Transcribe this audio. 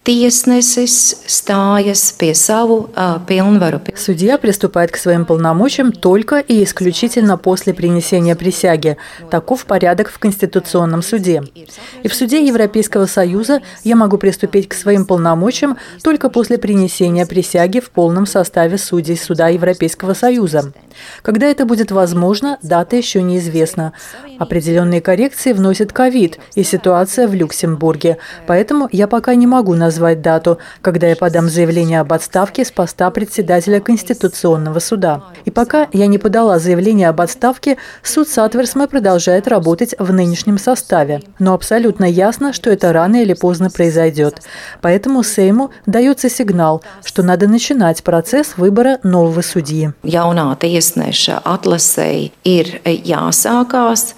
tiesnesis stājas pie savu pilnvaru. Судья приступает к своим полномочиям только и исключительно после принесения присяги. Таков порядок в Конституционном суде. И в суде Европейского Союза я могу приступить к своим полномочиям только после принесения присяги в полном составе судей Суда Европейского Союза. Когда это будет возможно, дата еще неизвестна. Определенные коррекции вносит ковид и ситуация в Люксембурге. Поэтому я пока не могу назвать дату, когда я подам заявление об отставке с поста председателя Конституционного суда. И пока я не подала заявление об отставке, суд Сатверсме продолжает работать в нынешнем составе. Но абсолютно ясно, что это рано или поздно произойдет. Поэтому Сейму дается сигнал, что надо начинать процесс выбора нового судьи. Jaunā tiesneša atlasei ir jāsākās.